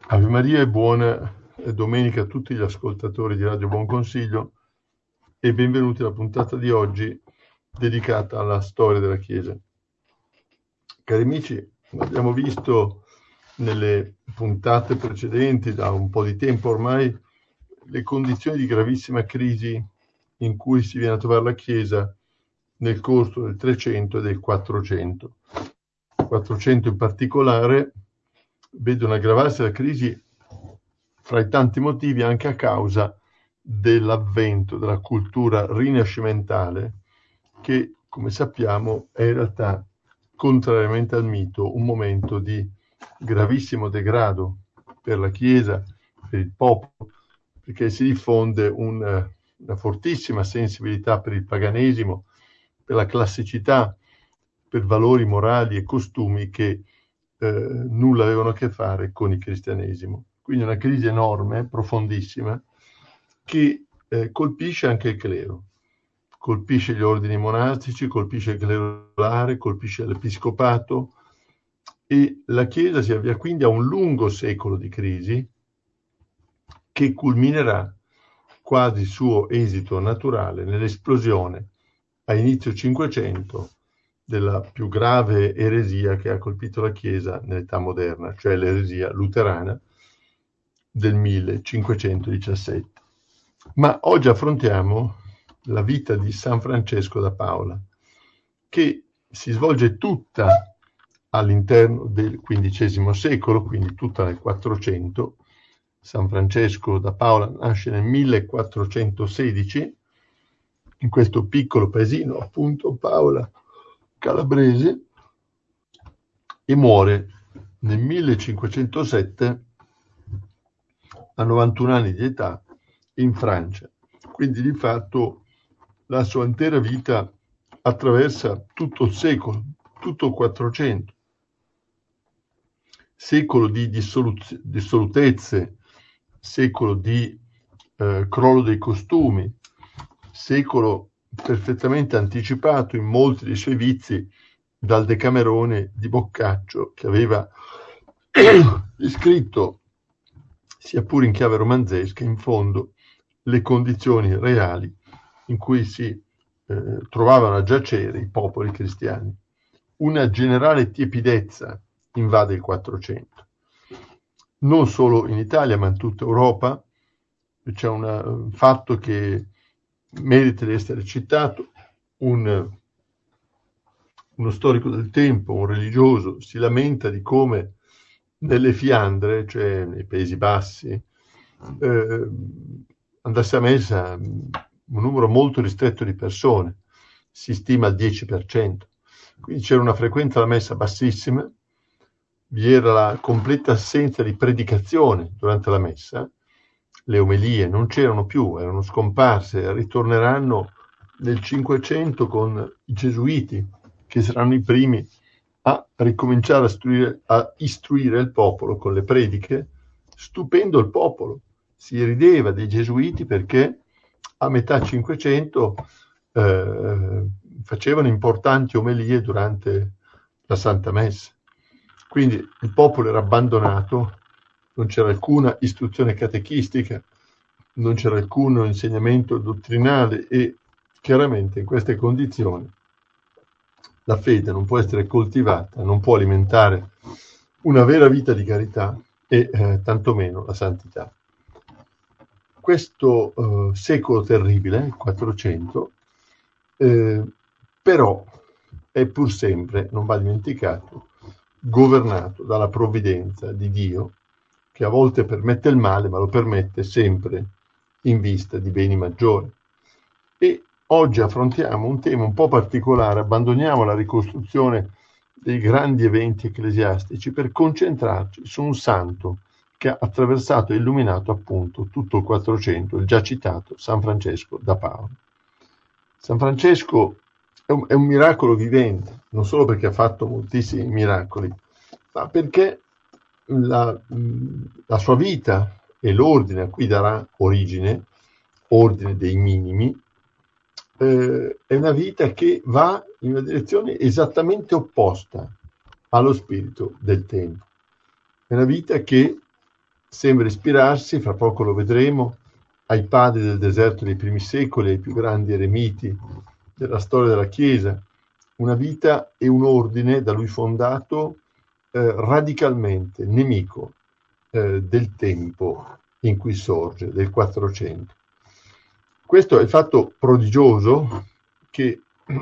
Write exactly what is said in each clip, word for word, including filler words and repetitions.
Ave Maria e buona domenica a tutti gli ascoltatori di Radio Buon Consiglio e benvenuti alla puntata di oggi dedicata alla storia della Chiesa. Cari amici, abbiamo visto nelle puntate precedenti, da un po' di tempo ormai, le condizioni di gravissima crisi in cui si viene a trovare la Chiesa nel corso del Trecento e del Quattrocento. Quattrocento in particolare vede un aggravarsi la crisi fra i tanti motivi anche a causa dell'avvento della cultura rinascimentale che, come sappiamo, è in realtà, contrariamente al mito, un momento di gravissimo degrado per la Chiesa, per il popolo, perché si diffonde un, una fortissima sensibilità per il paganesimo, per la classicità, per valori morali e costumi che eh, nulla avevano a che fare con il cristianesimo. Quindi una crisi enorme, profondissima, che eh, colpisce anche il clero, colpisce gli ordini monastici, colpisce il clero regolare, colpisce l'episcopato, e la Chiesa si avvia quindi a un lungo secolo di crisi che culminerà quasi il suo esito naturale nell'esplosione a inizio Cinquecento della più grave eresia che ha colpito la Chiesa nell'età moderna, cioè l'eresia luterana del millecinquecentodiciassette. Ma oggi affrontiamo la vita di San Francesco da Paola, che si svolge tutta all'interno del quindicesimo secolo, quindi tutta nel Quattrocento. San Francesco da Paola nasce nel millequattrocentosedici in questo piccolo paesino, appunto Paola, calabrese, e muore nel millecinquecentosette a novantuno anni di età in Francia. Quindi di fatto la sua intera vita attraversa tutto il secolo, tutto il Quattrocento, secolo di dissoluz- dissolutezze, secolo di eh, crollo dei costumi, secolo perfettamente anticipato in molti dei suoi vizi dal Decamerone di Boccaccio, che aveva descritto, sia pure in chiave romanzesca, in fondo le condizioni reali in cui si eh, trovavano a giacere i popoli cristiani. Una generale tiepidezza invade il Quattrocento, non solo in Italia ma in tutta Europa. C'è una, un fatto che merita di essere citato: un, uno storico del tempo, un religioso, si lamenta di come nelle Fiandre, cioè nei Paesi Bassi, eh, andasse a messa un numero molto ristretto di persone, si stima il dieci per cento. Quindi c'era una frequenza alla messa bassissima, vi era la completa assenza di predicazione durante la messa, le omelie non c'erano più, erano scomparse, ritorneranno nel Cinquecento con i gesuiti, che saranno i primi a ricominciare a istruire, a istruire il popolo con le prediche, stupendo il popolo. Si rideva dei gesuiti perché a metà Cinquecento eh, facevano importanti omelie durante la Santa Messa. Quindi il popolo era abbandonato, non c'era alcuna istruzione catechistica, non c'era alcun insegnamento dottrinale, e chiaramente in queste condizioni la fede non può essere coltivata, non può alimentare una vera vita di carità e eh, tantomeno la santità. Questo eh, secolo terribile, il Quattrocento, eh, però è pur sempre, non va dimenticato, governato dalla provvidenza di Dio, che a volte permette il male, ma lo permette sempre in vista di beni maggiori. E oggi affrontiamo un tema un po' particolare, abbandoniamo la ricostruzione dei grandi eventi ecclesiastici per concentrarci su un santo che ha attraversato e illuminato appunto tutto il Quattrocento, il già citato San Francesco da Paola. San Francesco è un, è un miracolo vivente, non solo perché ha fatto moltissimi miracoli, ma perché la, la sua vita e l'ordine a cui darà origine, ordine dei minimi, eh, è una vita che va in una direzione esattamente opposta allo spirito del tempo. È una vita che sembra ispirarsi, fra poco lo vedremo, ai padri del deserto dei primi secoli, ai più grandi eremiti della storia della Chiesa, una vita e un ordine da lui fondato eh, radicalmente nemico eh, del tempo in cui sorge, del quattrocento. Questo è il fatto prodigioso che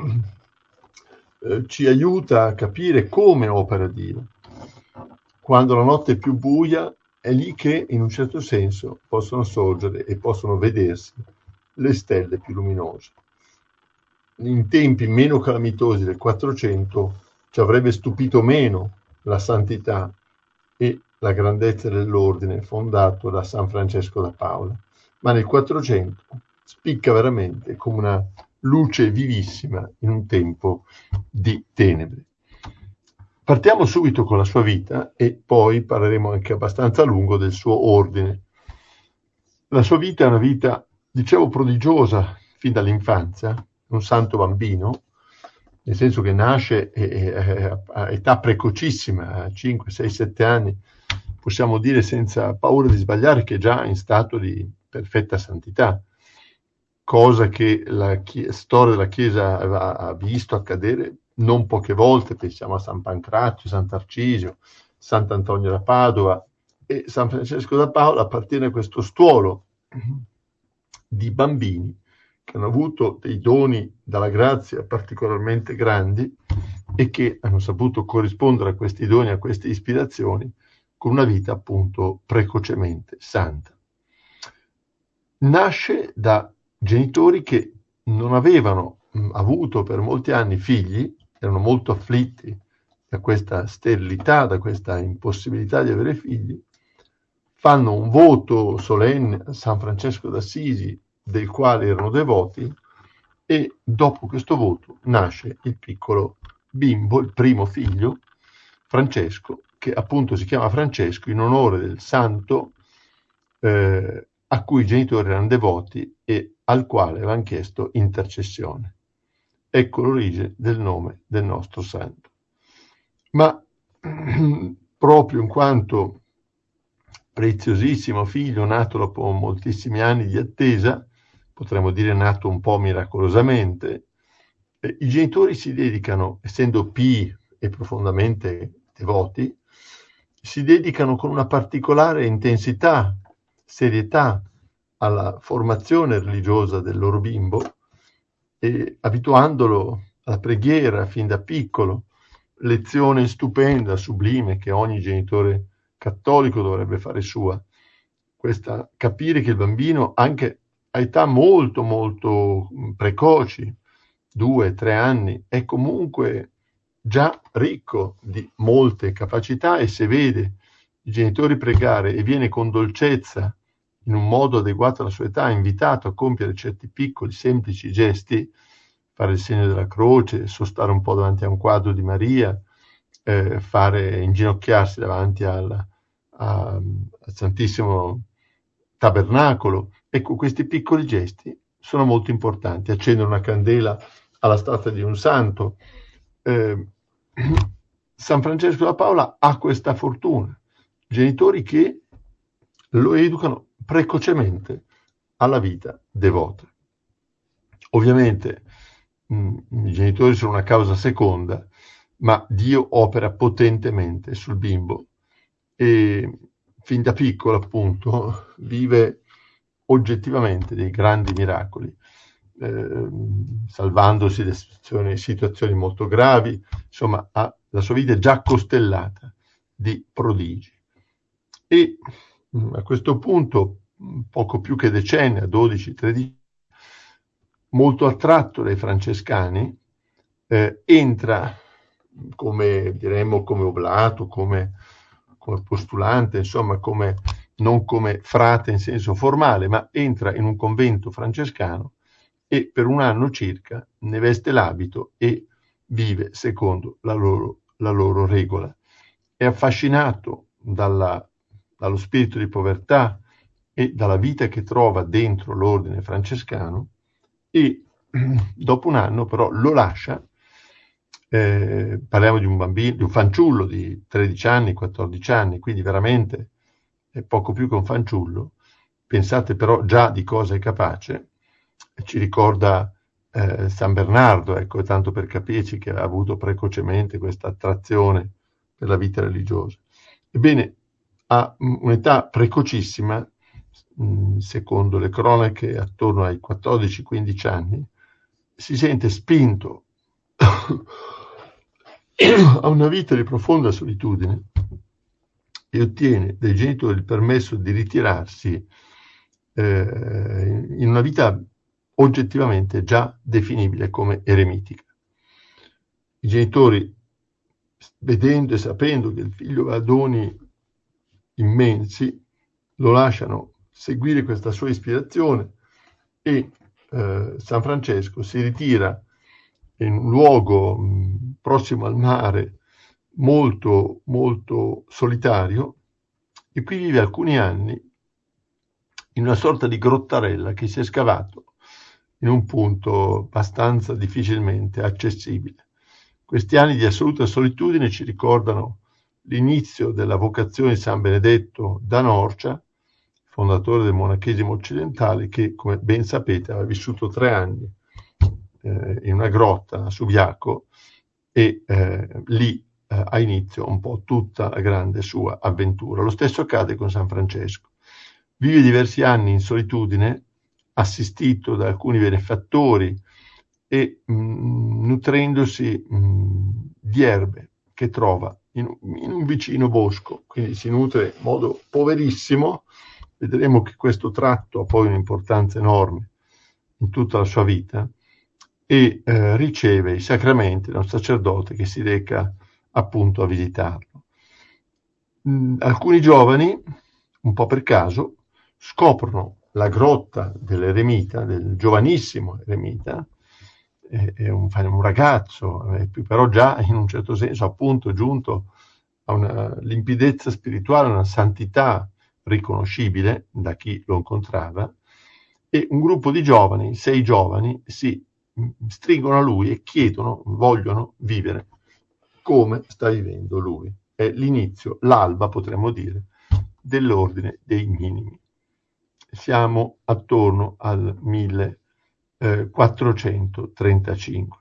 eh, ci aiuta a capire come opera Dio. Quando la notte è più buia, è lì che in un certo senso possono sorgere e possono vedersi le stelle più luminose. In tempi meno calamitosi del quattrocento ci avrebbe stupito meno la santità e la grandezza dell'ordine fondato da San Francesco da Paola, ma nel quattrocento spicca veramente come una luce vivissima in un tempo di tenebre. Partiamo subito con la sua vita e poi parleremo anche abbastanza a lungo del suo ordine. La sua vita è una vita, dicevo, prodigiosa fin dall'infanzia, un santo bambino, nel senso che nasce a età precocissima, a cinque, sei, sette anni, possiamo dire senza paura di sbagliare che è già in stato di perfetta santità, cosa che la chi- storia della Chiesa ha, ha visto accadere non poche volte. Pensiamo a San Pancrazio, Sant'Arcisio, Sant'Antonio da Padova e San Francesco da Paola appartiene a questo stuolo di bambini che hanno avuto dei doni dalla grazia particolarmente grandi e che hanno saputo corrispondere a questi doni, a queste ispirazioni, con una vita appunto precocemente santa. Nasce da genitori che non avevano mh, avuto per molti anni figli, erano molto afflitti da questa sterilità, da questa impossibilità di avere figli, fanno un voto solenne a San Francesco d'Assisi, del quale erano devoti, e dopo questo voto nasce il piccolo bimbo, il primo figlio, Francesco, che appunto si chiama Francesco in onore del santo eh, a cui i genitori erano devoti e al quale avevano chiesto intercessione. Ecco l'origine del nome del nostro santo. Ma proprio in quanto preziosissimo figlio nato dopo moltissimi anni di attesa, potremmo dire nato un po' miracolosamente, eh, i genitori si dedicano, essendo pii e profondamente devoti, si dedicano con una particolare intensità, serietà alla formazione religiosa del loro bimbo e abituandolo alla preghiera fin da piccolo, lezione stupenda, sublime, che ogni genitore cattolico dovrebbe fare sua. Questa, capire che il bambino, anche a età molto molto precoci, due, tre anni, è comunque già ricco di molte capacità e se vede i genitori pregare e viene con dolcezza, in un modo adeguato alla sua età, invitato a compiere certi piccoli, semplici gesti, fare il segno della croce, sostare un po' davanti a un quadro di Maria, eh, fare inginocchiarsi davanti al, a, al Santissimo Tabernacolo. Ecco, questi piccoli gesti sono molto importanti. Accendere una candela alla statua di un santo. Eh, San Francesco da Paola ha questa fortuna. Genitori che lo educano precocemente alla vita devota. Ovviamente mh, i genitori sono una causa seconda, ma Dio opera potentemente sul bimbo e fin da piccolo appunto vive oggettivamente dei grandi miracoli, eh, salvandosi da situazioni, situazioni molto gravi. Insomma, ha, la sua vita è già costellata di prodigi. E a questo punto, poco più che decenni, a dodici tredici, molto attratto dai francescani, eh, entra come, diremmo, come oblato, come, come postulante, insomma, come, non come frate in senso formale, ma entra in un convento francescano e per un anno circa ne veste l'abito e vive secondo la loro, la loro regola. È affascinato dalla dallo spirito di povertà e dalla vita che trova dentro l'ordine francescano e dopo un anno però lo lascia. Eh, parliamo di un bambino, di un fanciullo di tredici anni, quattordici anni, quindi veramente è poco più che un fanciullo, pensate però già di cosa è capace, ci ricorda eh, San Bernardo, ecco, tanto per capirci, che ha avuto precocemente questa attrazione per la vita religiosa. Ebbene, a un'età precocissima, mh, secondo le cronache attorno ai quattordici quindici anni, si sente spinto a una vita di profonda solitudine e ottiene dai genitori il permesso di ritirarsi eh, in una vita oggettivamente già definibile come eremitica. I genitori, vedendo e sapendo che il figlio ha doni immensi, lo lasciano seguire questa sua ispirazione e eh, San Francesco si ritira in un luogo mh, prossimo al mare, molto molto solitario, e qui vive alcuni anni in una sorta di grottarella che si è scavato in un punto abbastanza difficilmente accessibile. Questi anni di assoluta solitudine ci ricordano l'inizio della vocazione di San Benedetto da Norcia, fondatore del monachesimo occidentale, che, come ben sapete, aveva vissuto tre anni eh, in una grotta a Subiaco, e eh, lì eh, ha inizio un po' tutta la grande sua avventura. Lo stesso accade con San Francesco. Vive diversi anni in solitudine, assistito da alcuni benefattori e mh, nutrendosi mh, di erbe che trova in, in un vicino bosco, quindi si nutre in modo poverissimo. Vedremo che questo tratto ha poi un'importanza enorme in tutta la sua vita, e eh, riceve i sacramenti da un sacerdote che si reca appunto a visitarlo. Mh, alcuni giovani, un po' per caso, scoprono la grotta dell'eremita, del giovanissimo eremita, è, è un, un ragazzo, è però già in un certo senso appunto giunto a una limpidezza spirituale, una santità riconoscibile da chi lo incontrava, e un gruppo di giovani, sei giovani, si stringono a lui e chiedono, vogliono vivere come sta vivendo lui. È l'inizio, l'alba potremmo dire, dell'ordine dei minimi. Siamo attorno al millequattrocentotrentacinque.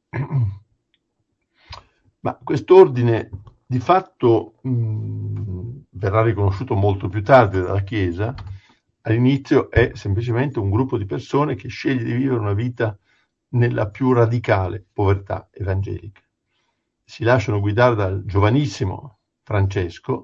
Ma quest'ordine di fatto mh, verrà riconosciuto molto più tardi dalla Chiesa. All'inizio è semplicemente un gruppo di persone che sceglie di vivere una vita nella più radicale povertà evangelica. Si lasciano guidare dal giovanissimo Francesco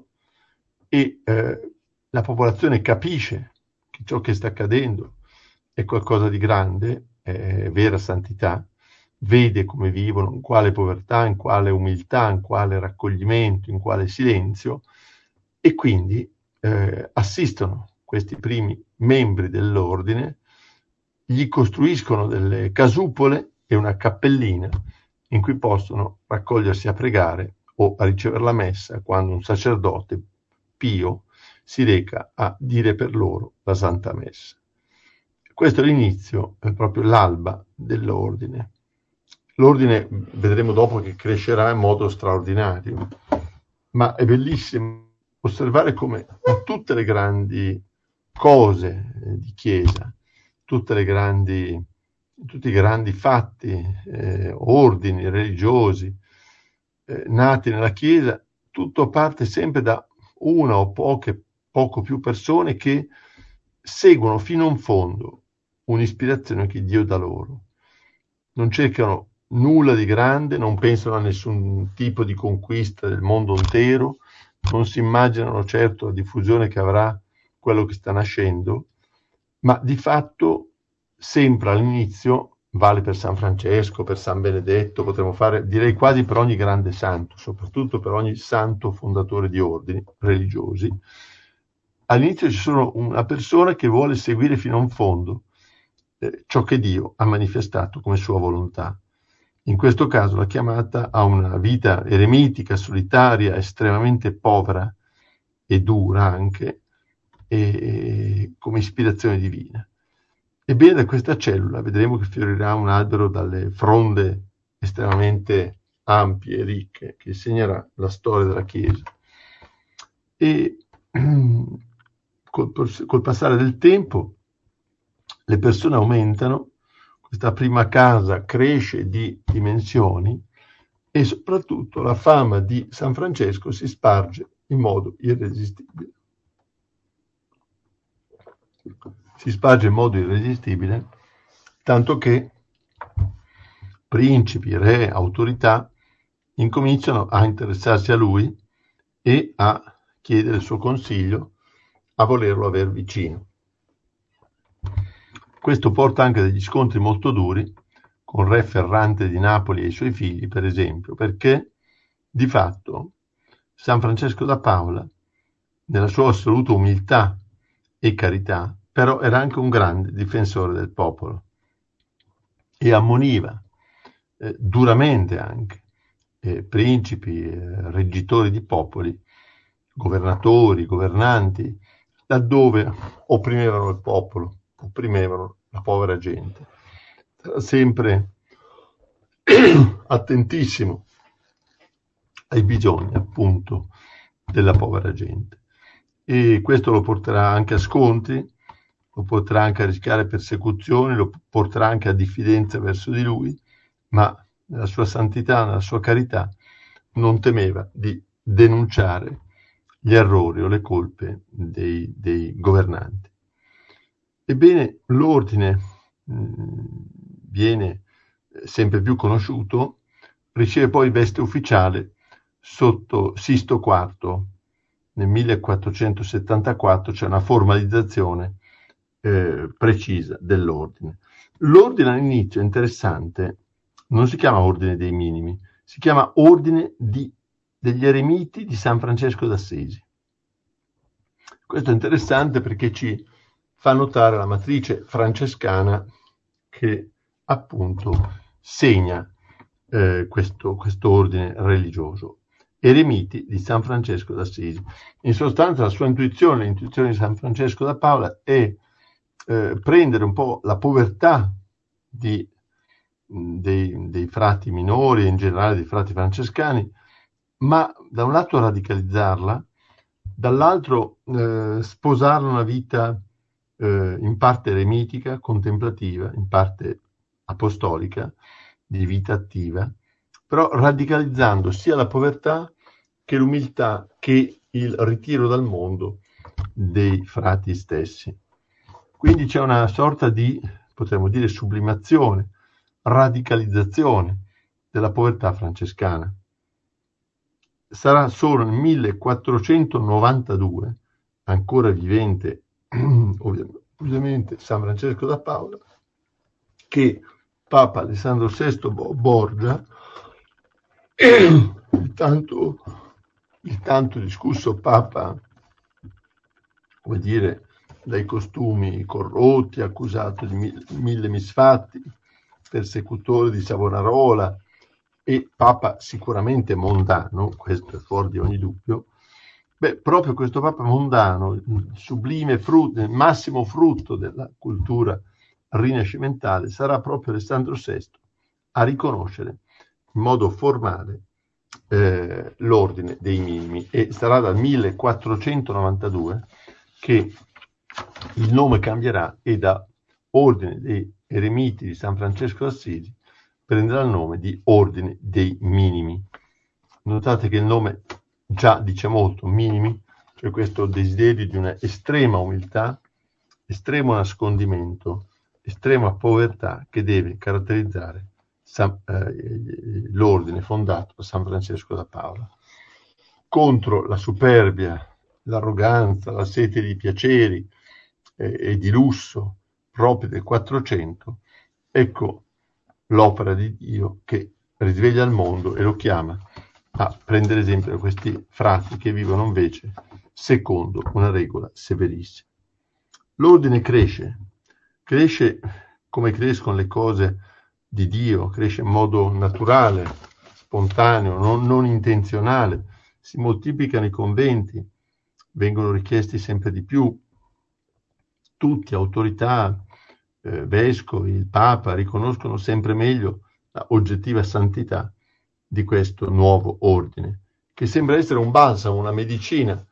e eh, la popolazione capisce che ciò che sta accadendo è qualcosa di grande, è vera santità, vede come vivono, in quale povertà, in quale umiltà, in quale raccoglimento, in quale silenzio, e quindi eh, assistono questi primi membri dell'ordine, gli costruiscono delle casupole e una cappellina in cui possono raccogliersi a pregare o a ricevere la messa quando un sacerdote pio si reca a dire per loro la Santa Messa. Questo è l'inizio, è proprio l'alba dell'ordine. L'ordine vedremo dopo che crescerà in modo straordinario, ma è bellissimo osservare come in tutte le grandi cose di Chiesa, tutte le grandi, tutti i grandi fatti, eh, ordini religiosi eh, nati nella Chiesa, tutto parte sempre da una o poche, poco più persone che seguono fino in fondo un'ispirazione che Dio dà loro. Non cercano nulla di grande, non pensano a nessun tipo di conquista del mondo intero, non si immaginano certo la diffusione che avrà quello che sta nascendo, ma di fatto sempre all'inizio, vale per San Francesco, per San Benedetto, potremmo fare, direi quasi per ogni grande santo, soprattutto per ogni santo fondatore di ordini religiosi, all'inizio ci sono una persona che vuole seguire fino in fondo eh, ciò che Dio ha manifestato come sua volontà. In questo caso la chiamata a una vita eremitica, solitaria, estremamente povera e dura anche, e, come ispirazione divina. Ebbene, da questa cellula vedremo che fiorirà un albero dalle fronde estremamente ampie e ricche che segnerà la storia della Chiesa. E col, col passare del tempo le persone aumentano, questa prima casa cresce di dimensioni e soprattutto la fama di San Francesco si sparge in modo irresistibile. Si sparge in modo irresistibile, tanto che principi, re, autorità incominciano a interessarsi a lui e a chiedere il suo consiglio, a volerlo aver vicino. Questo porta anche a degli scontri molto duri con Re Ferrante di Napoli e i suoi figli, per esempio, perché di fatto San Francesco da Paola, nella sua assoluta umiltà e carità, però era anche un grande difensore del popolo e ammoniva eh, duramente anche eh, principi, eh, reggitori di popoli, governatori, governanti, laddove opprimevano il popolo, opprimevano la povera gente. Era sempre attentissimo ai bisogni, appunto, della povera gente. E questo lo porterà anche a scontri, lo porterà anche a rischiare persecuzioni, lo porterà anche a diffidenza verso di lui, ma nella sua santità, nella sua carità, non temeva di denunciare gli errori o le colpe dei, dei governanti. Ebbene, l'ordine mh, viene sempre più conosciuto, riceve poi veste ufficiale sotto Sisto quarto. Nel millequattrocentosettantaquattro c'è una formalizzazione eh, precisa dell'ordine. L'ordine all'inizio, interessante, non si chiama Ordine dei Minimi, si chiama Ordine di, degli Eremiti di San Francesco d'Assisi. Questo è interessante perché ci fa notare la matrice francescana che appunto segna eh, questo, questo ordine religioso. Eremiti di San Francesco d'Assisi. In sostanza la sua intuizione, l'intuizione di San Francesco da Paola è eh, prendere un po' la povertà di, dei, dei frati minori e in generale dei frati francescani, ma da un lato radicalizzarla, dall'altro eh, sposare una vita eh, in parte eremitica, contemplativa, in parte apostolica, di vita attiva, però radicalizzando sia la povertà che l'umiltà che il ritiro dal mondo dei frati stessi. Quindi c'è una sorta di, potremmo dire, sublimazione, radicalizzazione della povertà francescana. Sarà solo nel millequattrocentonovantadue, ancora vivente ovviamente San Francesco da Paola, che Papa Alessandro sesto Borgia, il tanto, il tanto discusso Papa, come dire, dai costumi corrotti, accusato di mille, mille misfatti, persecutore di Savonarola e Papa sicuramente mondano, questo è fuori di ogni dubbio. Beh, proprio questo Papa mondano, il sublime frutto, il massimo frutto della cultura rinascimentale, sarà proprio Alessandro sesto a riconoscere in modo formale eh, l'ordine dei minimi, e sarà dal millequattrocentonovantadue che il nome cambierà e da Ordine dei Eremiti di San Francesco d'Assisi prenderà il nome di Ordine dei Minimi. Notate che il nome già dice molto, minimi, cioè questo desiderio di una estrema umiltà, estremo nascondimento, estrema povertà che deve caratterizzare San, eh, l'ordine fondato da San Francesco da Paola. Contro la superbia, l'arroganza, la sete di piaceri eh, e di lusso proprio del Quattrocento, ecco l'opera di Dio che risveglia il mondo e lo chiama a prendere esempio da questi frati che vivono invece secondo una regola severissima. L'ordine cresce, cresce come crescono le cose di Dio, cresce in modo naturale, spontaneo, non, non intenzionale, si moltiplicano i conventi, vengono richiesti sempre di più, tutti, autorità, eh, vescovi, il Papa, riconoscono sempre meglio la oggettiva santità di questo nuovo ordine, che sembra essere un balsamo, una medicina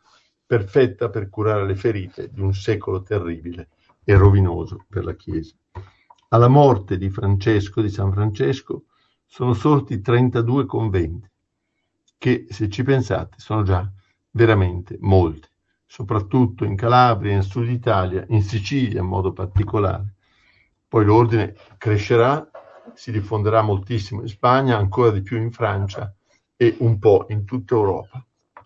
perfetta per curare le ferite di un secolo terribile e rovinoso per la Chiesa. Alla morte di Francesco, di San Francesco, sono sorti trentadue conventi, che, se ci pensate, sono già veramente molti, soprattutto in Calabria, in Sud Italia, in Sicilia in modo particolare. Poi l'ordine crescerà, si diffonderà moltissimo in Spagna, ancora di più in Francia e un po' in tutta Europa.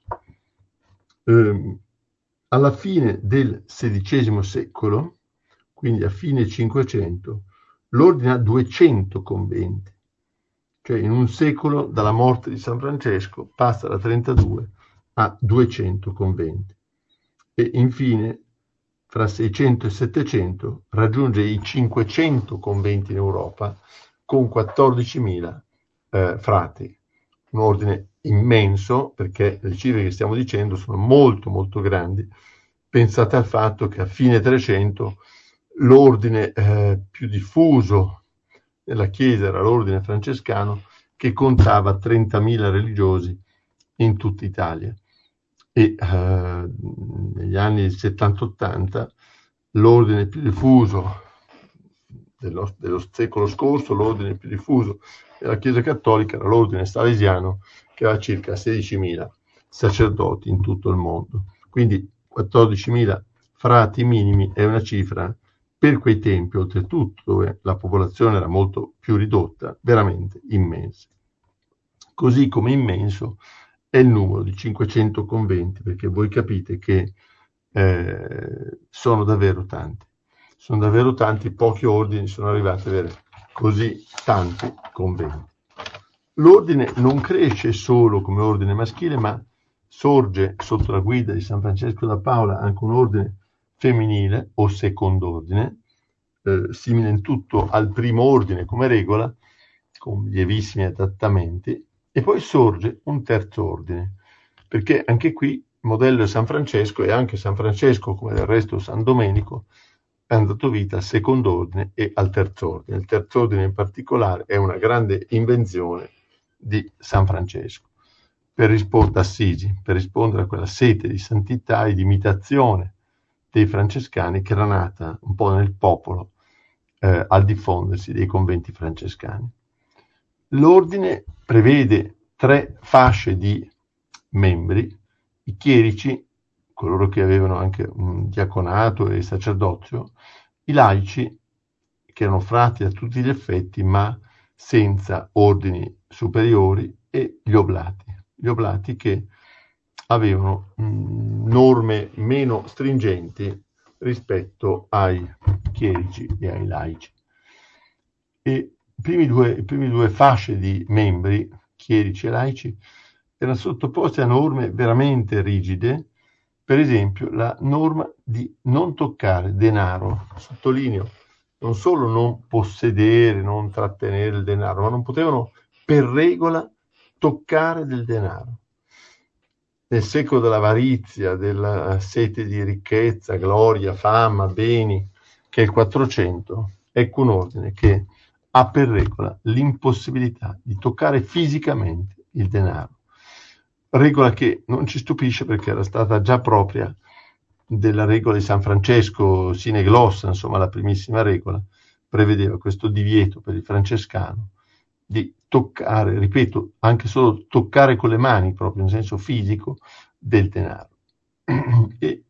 Eh, alla fine del sedicesimo secolo, quindi a fine Cinquecento, l'ordine ha duecento conventi, cioè in un secolo dalla morte di San Francesco passa da trentadue a duecento conventi. E infine, fra seicento e settecento, raggiunge i cinquecento conventi in Europa con quattordicimila eh, frati. Un ordine immenso, perché le cifre che stiamo dicendo sono molto molto grandi. Pensate al fatto che a fine Trecento l'ordine eh, più diffuso nella Chiesa era l'ordine francescano, che contava trentamila religiosi in tutta Italia. E eh, negli anni settanta ottanta l'ordine più diffuso dello, dello secolo scorso, l'ordine più diffuso della Chiesa Cattolica era l'ordine salesiano, che aveva circa sedicimila sacerdoti in tutto il mondo. Quindi quattordicimila frati minimi è una cifra per quei tempi, oltretutto dove la popolazione era molto più ridotta, veramente immensa. Così come immenso è il numero di cinquecento conventi, perché voi capite che eh, sono davvero tanti. Sono davvero tanti, pochi ordini sono arrivati ad avere così tanti conventi. L'ordine non cresce solo come ordine maschile, ma sorge sotto la guida di San Francesco da Paola anche un ordine femminile o second'ordine, eh, simile in tutto al primo ordine come regola, con lievissimi adattamenti, e poi sorge un terzo ordine, perché anche qui il modello è San Francesco, e anche San Francesco, come del resto San Domenico, è andato vita al secondo ordine e al terzo ordine. Il terzo ordine in particolare è una grande invenzione di San Francesco, per rispondere, Assisi, per rispondere a quella sete di santità e di imitazione dei francescani che era nata un po' nel popolo eh, al diffondersi dei conventi francescani. L'ordine prevede tre fasce di membri: i chierici, coloro che avevano anche un diaconato e sacerdozio, i laici, che erano frati a tutti gli effetti ma senza ordini superiori, e gli oblati, gli oblati che avevano mh, norme meno stringenti rispetto ai chierici e ai laici. E i primi due, i primi due fasce di membri, chierici e laici, erano sottoposti a norme veramente rigide. Per esempio, la norma di non toccare denaro, sottolineo, non solo non possedere, non trattenere il denaro, ma non potevano per regola toccare del denaro. Nel secolo dell'avarizia, della sete di ricchezza, gloria, fama, beni, che è il quattrocento, ecco un ordine che ha per regola l'impossibilità di toccare fisicamente il denaro. Regola che non ci stupisce, perché era stata già propria della regola di San Francesco sine glossa, insomma la primissima regola prevedeva questo divieto per il francescano di toccare, ripeto, anche solo toccare con le mani, proprio in senso fisico, del denaro. E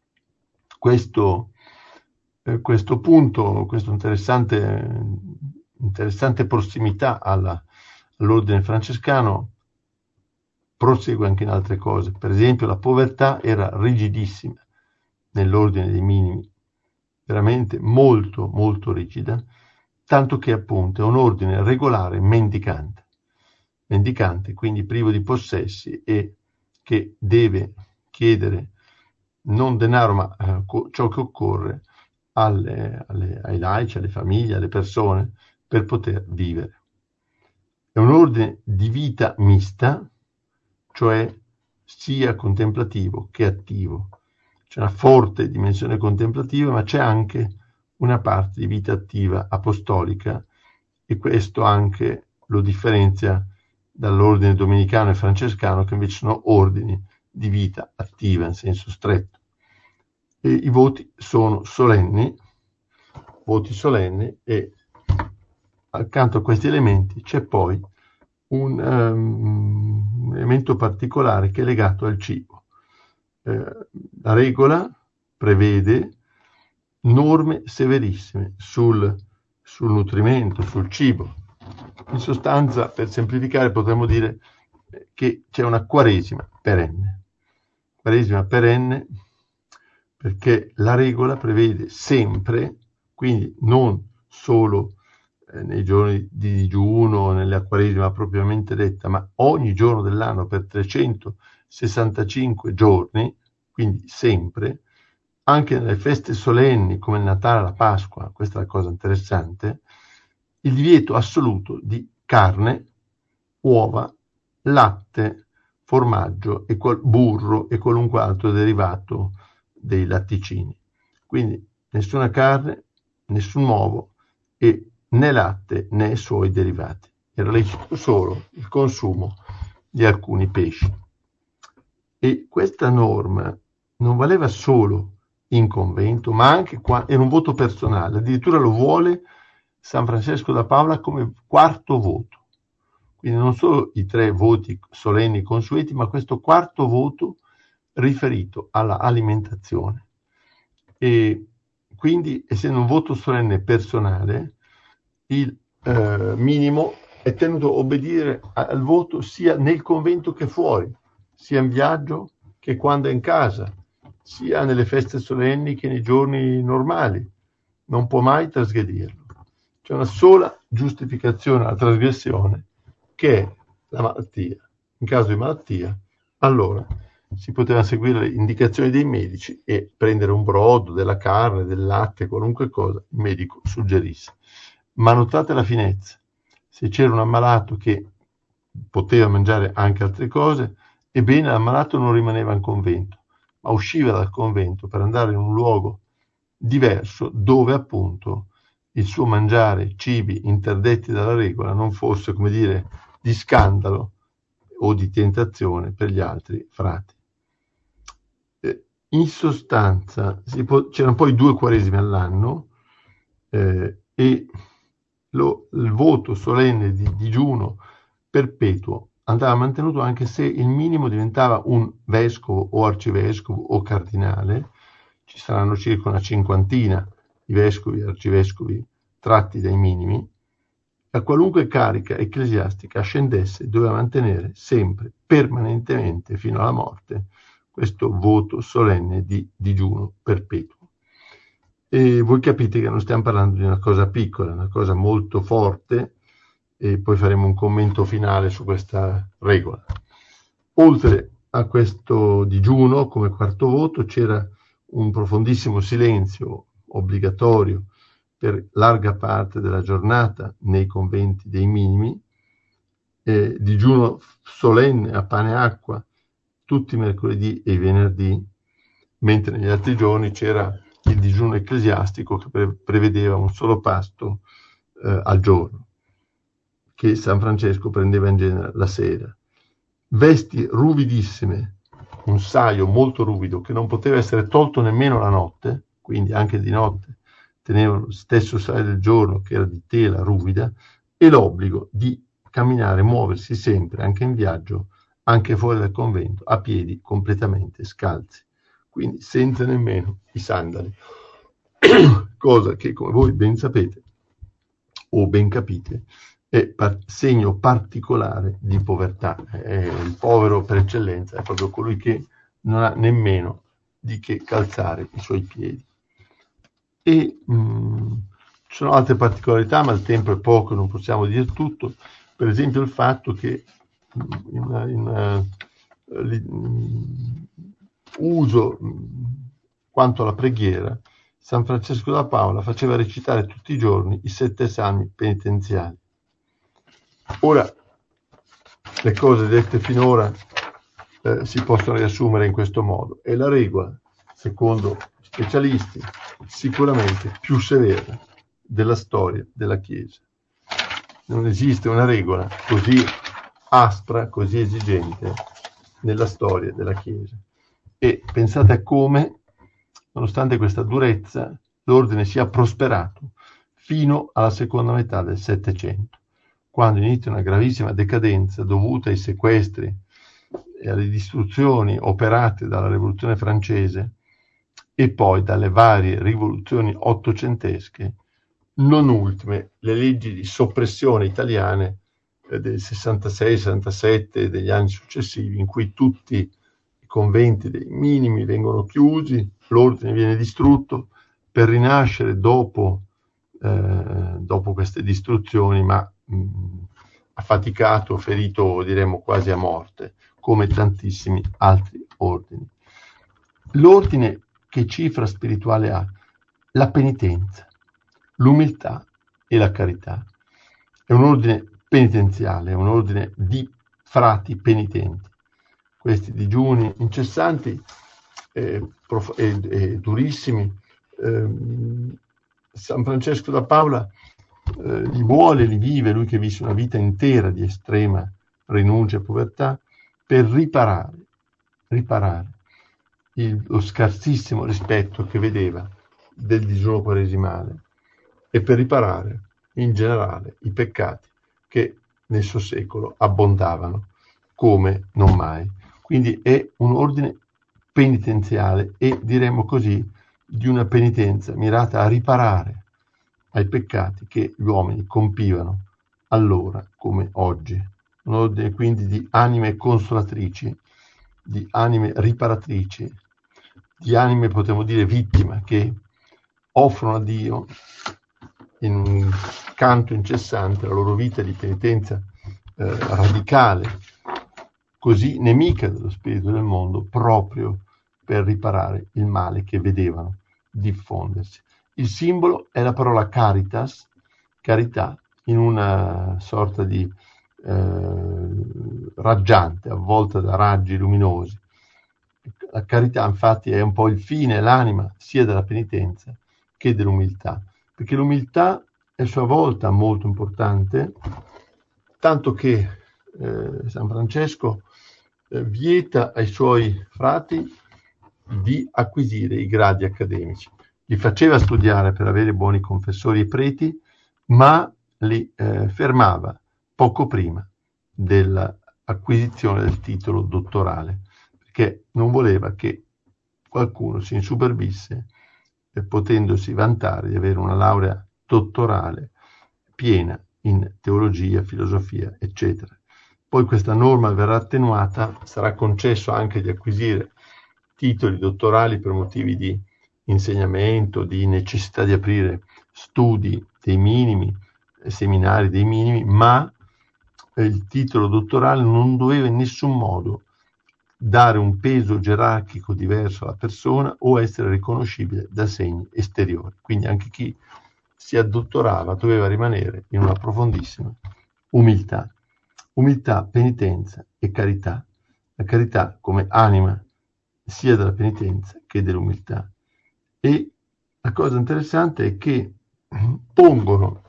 questo, eh, questo punto, questa interessante, interessante prossimità alla, all'ordine francescano prosegue anche in altre cose. Per esempio, la povertà era rigidissima nell'ordine dei minimi, veramente molto molto rigida, tanto che appunto è un ordine regolare mendicante, mendicante quindi privo di possessi, e che deve chiedere non denaro ma eh, ciò che occorre alle, alle, ai laici, alle famiglie, alle persone per poter vivere. È un ordine di vita mista, cioè sia contemplativo che attivo. C'è una forte dimensione contemplativa, ma c'è anche una parte di vita attiva apostolica, e questo anche lo differenzia dall'ordine domenicano e francescano, che invece sono ordini di vita attiva in senso stretto. E i voti sono solenni, voti solenni, e accanto a questi elementi c'è poi un, um, un elemento particolare che è legato al cibo. Eh, la regola prevede norme severissime sul, sul nutrimento, sul cibo. In sostanza, per semplificare, potremmo dire che c'è una quaresima perenne. Quaresima perenne perché la regola prevede sempre, quindi non solo eh, nei giorni di digiuno, nella quaresima propriamente detta, ma ogni giorno dell'anno per trecentosessantacinque giorni, quindi sempre, anche nelle feste solenni come il Natale, la Pasqua, questa è la cosa interessante, il divieto assoluto di carne, uova, latte, formaggio, e qual- burro e qualunque altro derivato dei latticini. Quindi nessuna carne, nessun uovo e né latte né suoi derivati. Era lecito solo il consumo di alcuni pesci. E questa norma non valeva solo in convento, ma anche qua era un voto personale. Addirittura lo vuole San Francesco da Paola come quarto voto. Quindi non solo i tre voti solenni consueti, ma questo quarto voto riferito alla alimentazione. E quindi, essendo un voto solenne personale, il eh, minimo è tenuto a obbedire al voto sia nel convento che fuori, sia in viaggio che quando è in casa, sia nelle feste solenni che nei giorni normali. Non può mai trasgredirlo. C'è una sola giustificazione alla trasgressione, che è la malattia. In caso di malattia, allora si poteva seguire le indicazioni dei medici e prendere un brodo, della carne, del latte, qualunque cosa il medico suggerisse. Ma notate la finezza: se c'era un ammalato che poteva mangiare anche altre cose, ebbene l'ammalato non rimaneva in convento, ma usciva dal convento per andare in un luogo diverso dove appunto il suo mangiare cibi interdetti dalla regola non fosse, come dire, di scandalo o di tentazione per gli altri frati. In sostanza si può, c'erano poi due quaresime all'anno eh, e lo, il voto solenne di digiuno perpetuo andava mantenuto anche se il minimo diventava un vescovo o arcivescovo o cardinale. Ci saranno circa una cinquantina di vescovi e arcivescovi tratti dai minimi. A qualunque carica ecclesiastica ascendesse doveva mantenere sempre, permanentemente, fino alla morte, questo voto solenne di digiuno perpetuo. E voi capite che non stiamo parlando di una cosa piccola, una cosa molto forte, e poi faremo un commento finale su questa regola. Oltre a questo digiuno, come quarto voto, c'era un profondissimo silenzio obbligatorio per larga parte della giornata nei conventi dei minimi, eh, digiuno solenne a pane e acqua tutti i mercoledì e i venerdì, mentre negli altri giorni c'era il digiuno ecclesiastico che pre- prevedeva un solo pasto eh, al giorno, che San Francesco prendeva in genere la sera. Vesti ruvidissime, un saio molto ruvido che non poteva essere tolto nemmeno la notte, quindi anche di notte tenevano lo stesso saio del giorno che era di tela ruvida, e l'obbligo di camminare, muoversi sempre, anche in viaggio, anche fuori dal convento, a piedi completamente scalzi, quindi senza nemmeno i sandali, cosa che, come voi ben sapete o ben capite, è par- segno particolare di povertà. È il povero per eccellenza, è proprio colui che non ha nemmeno di che calzare i suoi piedi. E mh, ci sono altre particolarità, ma il tempo è poco, non possiamo dire tutto. Per esempio il fatto che in, in uh, uso quanto alla preghiera, San Francesco da Paola faceva recitare tutti i giorni i sette salmi penitenziali. Ora, le cose dette finora eh, si possono riassumere in questo modo. È la regola, secondo specialisti, sicuramente più severa della storia della Chiesa. Non esiste una regola così aspra, così esigente, nella storia della Chiesa. E pensate a come, nonostante questa durezza, l'ordine sia prosperato fino alla seconda metà del Settecento, quando inizia una gravissima decadenza dovuta ai sequestri e alle distruzioni operate dalla Rivoluzione francese e poi dalle varie rivoluzioni ottocentesche, non ultime le leggi di soppressione italiane eh, del sessantasei sessantasette e degli anni successivi, in cui tutti i conventi dei minimi vengono chiusi, l'ordine viene distrutto, per rinascere dopo, eh, dopo queste distruzioni, ma mh, affaticato, ferito, diremmo quasi a morte, come tantissimi altri ordini. L'ordine che cifra spirituale ha? La penitenza, l'umiltà e la carità. È un ordine penitenziale, è un ordine di frati penitenti. Questi digiuni incessanti e, e, e durissimi, eh, San Francesco da Paola eh, li vuole, li vive, lui che visse una vita intera di estrema rinuncia e povertà, per riparare, riparare il, lo scarsissimo rispetto che vedeva del digiuno quaresimale e per riparare in generale i peccati che nel suo secolo abbondavano come non mai. Quindi è un ordine penitenziale e, diremmo così, di una penitenza mirata a riparare ai peccati che gli uomini compivano allora come oggi. Un ordine quindi di anime consolatrici, di anime riparatrici, di anime, potremmo dire, vittime, che offrono a Dio in un canto incessante la loro vita di penitenza eh, radicale, così nemica dello spirito del mondo, proprio per riparare il male che vedevano diffondersi. Il simbolo è la parola caritas, carità, in una sorta di eh, raggiante, avvolta da raggi luminosi. La carità infatti è un po' il fine, l'anima sia della penitenza che dell'umiltà, perché l'umiltà è a sua volta molto importante, tanto che eh, San Francesco eh, vieta ai suoi frati di acquisire i gradi accademici. Li faceva studiare per avere buoni confessori e preti, ma li eh, fermava poco prima dell'acquisizione del titolo dottorale, perché non voleva che qualcuno si insuperbisse eh, potendosi vantare di avere una laurea dottorale piena in teologia, filosofia, eccetera. Poi questa norma verrà attenuata, sarà concesso anche di acquisire titoli dottorali per motivi di insegnamento, di necessità di aprire studi dei minimi, seminari dei minimi, ma il titolo dottorale non doveva in nessun modo dare un peso gerarchico diverso alla persona o essere riconoscibile da segni esteriori. Quindi anche chi si addottorava doveva rimanere in una profondissima umiltà. Umiltà, penitenza e carità. La carità come anima sia della penitenza che dell'umiltà. E la cosa interessante è che pongono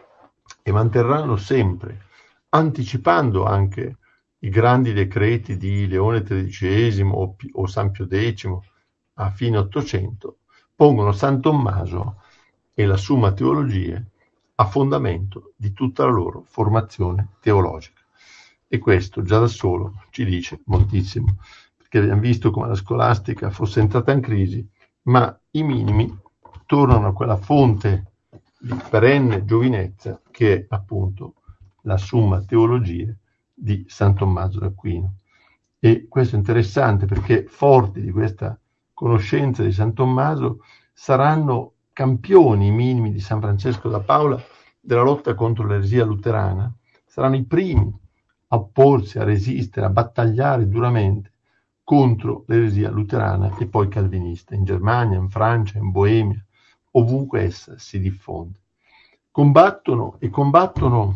e manterranno sempre, anticipando anche i grandi decreti di Leone tredicesimo o, o San Pio decimo a fine Ottocento, pongono San Tommaso e la Summa Theologiae a fondamento di tutta la loro formazione teologica. E questo già da solo ci dice moltissimo, perché abbiamo visto come la scolastica fosse entrata in crisi, ma i minimi tornano a quella fonte di perenne giovinezza che è appunto la Summa Theologiae di San Tommaso d'Aquino. E questo è interessante perché forti di questa conoscenza di San Tommaso saranno campioni i minimi di San Francesco da Paola della lotta contro l'eresia luterana, saranno i primi a opporsi, a resistere, a battagliare duramente contro l'eresia luterana e poi calvinista, in Germania, in Francia, in Boemia, ovunque essa si diffonde. Combattono e combattono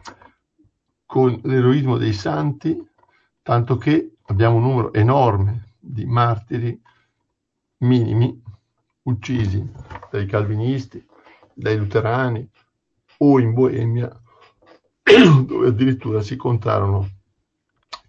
con l'eroismo dei santi, tanto che abbiamo un numero enorme di martiri minimi uccisi dai calvinisti, dai luterani o in Boemia, dove addirittura si contarono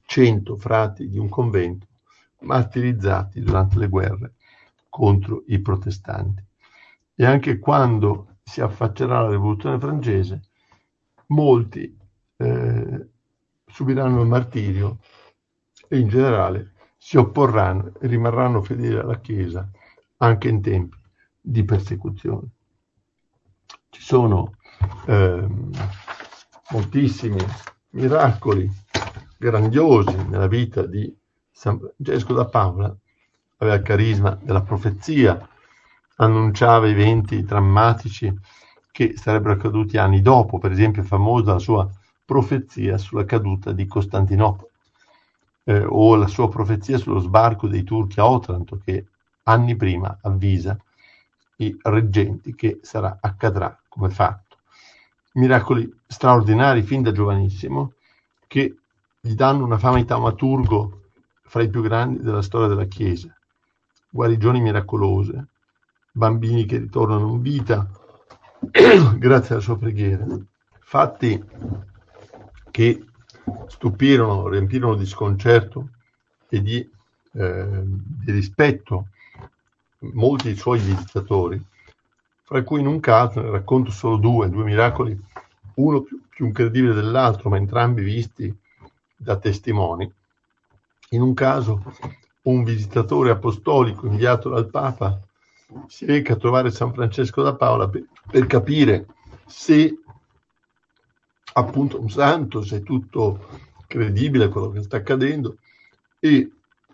cento frati di un convento martirizzati durante le guerre contro i protestanti. E anche quando si affaccerà la rivoluzione francese, molti eh, subiranno il martirio e in generale si opporranno e rimarranno fedeli alla Chiesa anche in tempi di persecuzione. Ci sono eh, moltissimi miracoli grandiosi nella vita di San Francesco da Paola. Aveva il carisma della profezia, annunciava eventi drammatici che sarebbero accaduti anni dopo. Per esempio è famosa la sua profezia sulla caduta di Costantinopoli, eh, o la sua profezia sullo sbarco dei turchi a Otranto, che anni prima avvisa i reggenti che sarà, accadrà come fatto. Miracoli straordinari fin da giovanissimo, che gli danno una fama di taumaturgo fra i più grandi della storia della Chiesa. Guarigioni miracolose, bambini che ritornano in vita grazie alla sua preghiera, fatti che stupirono, riempirono di sconcerto e di, eh, di rispetto molti dei suoi visitatori, fra cui in un caso, ne racconto solo due, due miracoli, uno più, più incredibile dell'altro, ma entrambi visti da testimoni. In un caso un visitatore apostolico inviato dal Papa si reca a trovare San Francesco da Paola per, per capire se appunto un santo, se è tutto credibile quello che sta accadendo, e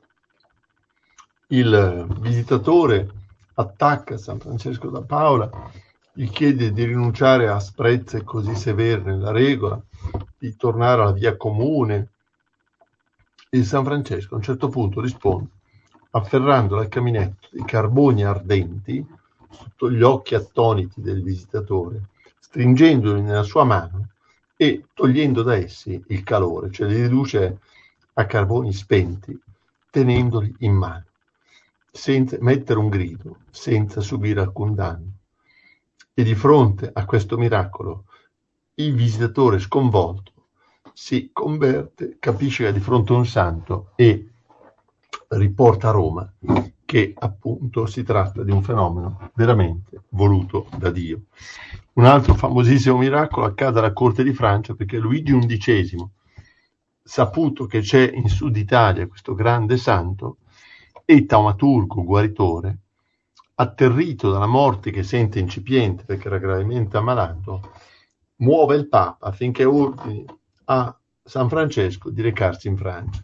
il visitatore attacca San Francesco da Paola, gli chiede di rinunciare a asprezze così severe nella regola, di tornare alla via comune, e San Francesco a un certo punto risponde afferrando al caminetto dei carboni ardenti sotto gli occhi attoniti del visitatore, stringendoli nella sua mano e togliendo da essi il calore, cioè li riduce a carboni spenti, tenendoli in mano, senza mettere un grido, senza subire alcun danno. E di fronte a questo miracolo il visitatore sconvolto si converte, capisce che è di fronte a un santo e riporta a Roma che appunto si tratta di un fenomeno veramente voluto da Dio. Un altro famosissimo miracolo accade alla corte di Francia, perché Luigi undicesimo, saputo che c'è in Sud Italia questo grande santo e taumaturgo guaritore, atterrito dalla morte che sente incipiente perché era gravemente ammalato, muove il Papa affinché ordini a San Francesco di recarsi in Francia.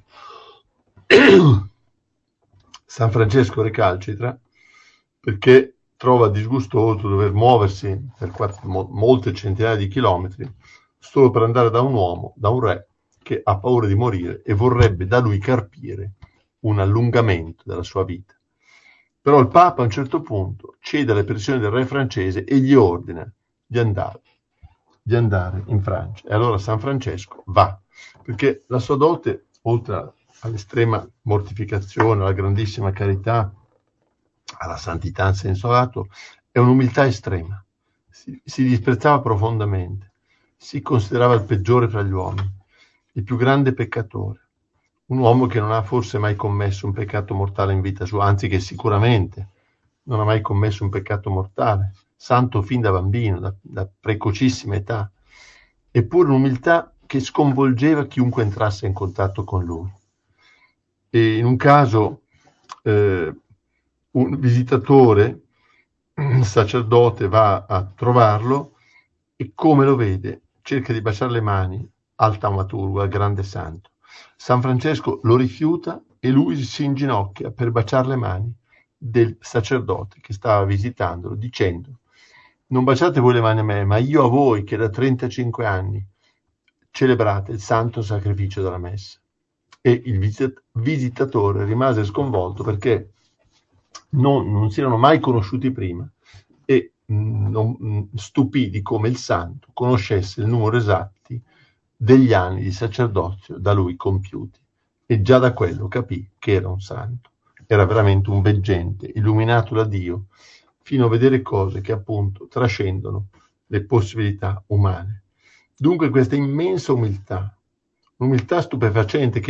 San Francesco recalcitra perché trova disgustoso dover muoversi per quattro, mo, molte centinaia di chilometri solo per andare da un uomo, da un re che ha paura di morire e vorrebbe da lui carpire un allungamento della sua vita. Però il Papa a un certo punto cede alle pressioni del re francese e gli ordina di andare, di andare in Francia. E allora San Francesco va, perché la sua dote, oltre all'estrema mortificazione, alla grandissima carità, alla santità in senso lato, è un'umiltà estrema. Si, si disprezzava profondamente, si considerava il peggiore fra gli uomini, il più grande peccatore, un uomo che non ha forse mai commesso un peccato mortale in vita sua, anzi che sicuramente non ha mai commesso un peccato mortale, santo fin da bambino, da, da precocissima età, eppure un'umiltà che sconvolgeva chiunque entrasse in contatto con lui. E in un caso eh, un visitatore, un sacerdote, va a trovarlo e come lo vede cerca di baciare le mani al taumaturgo, al grande santo. San Francesco lo rifiuta e lui si inginocchia per baciare le mani del sacerdote che stava visitandolo, dicendo: non baciate voi le mani a me, ma io a voi che da trentacinque anni celebrate il santo sacrificio della messa. E il visit- visitatore rimase sconvolto perché non, non si erano mai conosciuti prima e mh, non, mh, stupì di come il santo conoscesse il numero esatti degli anni di sacerdozio da lui compiuti, e già da quello capì che era un santo, era veramente un veggente, illuminato da Dio, fino a vedere cose che appunto trascendono le possibilità umane. Dunque questa immensa umiltà, un'umiltà stupefacente che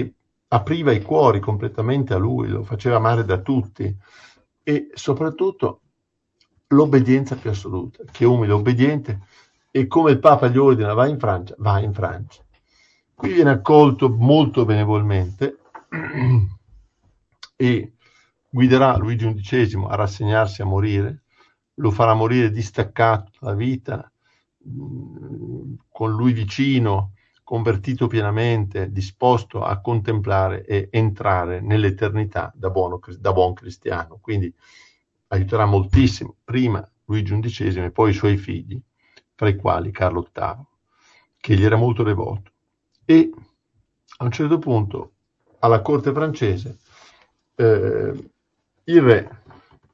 apriva i cuori completamente a lui, lo faceva amare da tutti, e soprattutto l'obbedienza più assoluta, chiunque obbediente, e come il Papa gli ordina va in Francia, va in Francia. Qui viene accolto molto benevolmente e guiderà Luigi undicesimo a rassegnarsi a morire, lo farà morire distaccato dalla vita, con lui vicino, convertito pienamente, disposto a contemplare e entrare nell'eternità da, buono, da buon cristiano. Quindi aiuterà moltissimo, prima Luigi undicesimo e poi i suoi figli, tra i quali Carlo ottavo, che gli era molto devoto. E a un certo punto, alla corte francese, eh, il re,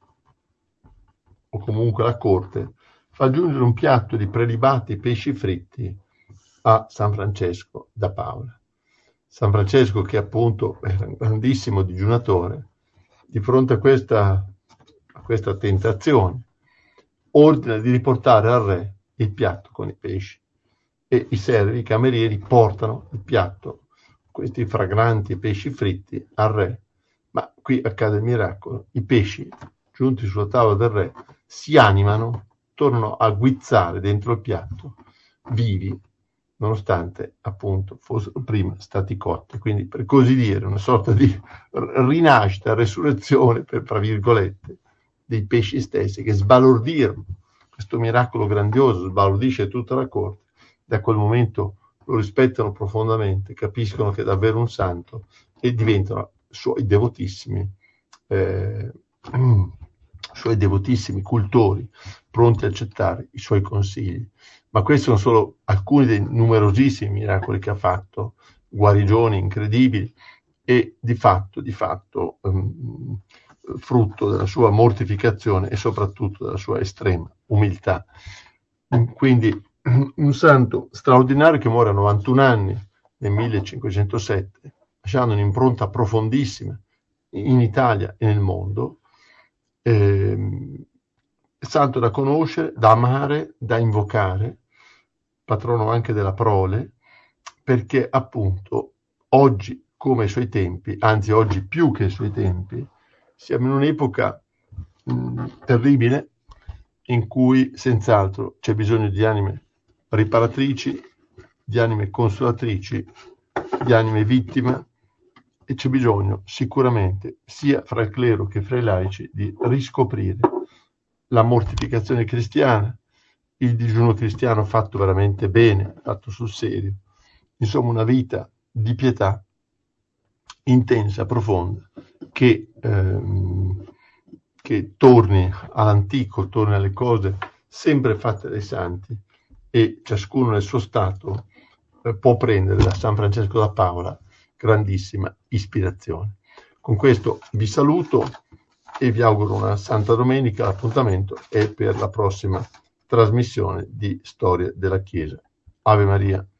o comunque la corte, fa giungere un piatto di prelibati pesci fritti a San Francesco da Paola. San Francesco, che appunto era un grandissimo digiunatore, di fronte a questa, a questa tentazione, ordina di riportare al re il piatto con i pesci, e i servi, i camerieri, portano il piatto, questi fragranti pesci fritti, al re. Ma qui accade il miracolo: i pesci giunti sulla tavola del re si animano, tornano a guizzare dentro il piatto, vivi, nonostante appunto fossero prima stati cotti. Quindi, per così dire, una sorta di rinascita, resurrezione, per tra virgolette, dei pesci stessi, che sbalordirono. Questo miracolo grandioso sbalordisce tutta la corte. Da quel momento lo rispettano profondamente, capiscono che è davvero un santo e diventano suoi devotissimi eh, suoi devotissimi cultori, pronti a accettare i suoi consigli. Ma questi sono solo alcuni dei numerosissimi miracoli che ha fatto, guarigioni incredibili, e di fatto, di fatto um, frutto della sua mortificazione e soprattutto della sua estrema umiltà. Quindi un santo straordinario che muore a novantuno anni nel millecinquecentosette, lasciando un'impronta profondissima in Italia e nel mondo, eh, santo da conoscere, da amare, da invocare, patrono anche della prole, perché appunto oggi, come ai suoi tempi, anzi oggi più che ai suoi tempi, siamo in un'epoca mh, terribile, in cui senz'altro c'è bisogno di anime riparatrici, di anime consolatrici, di anime vittime, e c'è bisogno sicuramente sia fra il clero che fra i laici di riscoprire la mortificazione cristiana, il digiuno cristiano fatto veramente bene, fatto sul serio, insomma una vita di pietà intensa, profonda, che, ehm, che torni all'antico, torni alle cose sempre fatte dai santi, e ciascuno nel suo stato eh, può prendere da San Francesco da Paola grandissima ispirazione. Con questo vi saluto e vi auguro una Santa Domenica. L'appuntamento è per la prossima trasmissione di Storia della Chiesa. Ave Maria.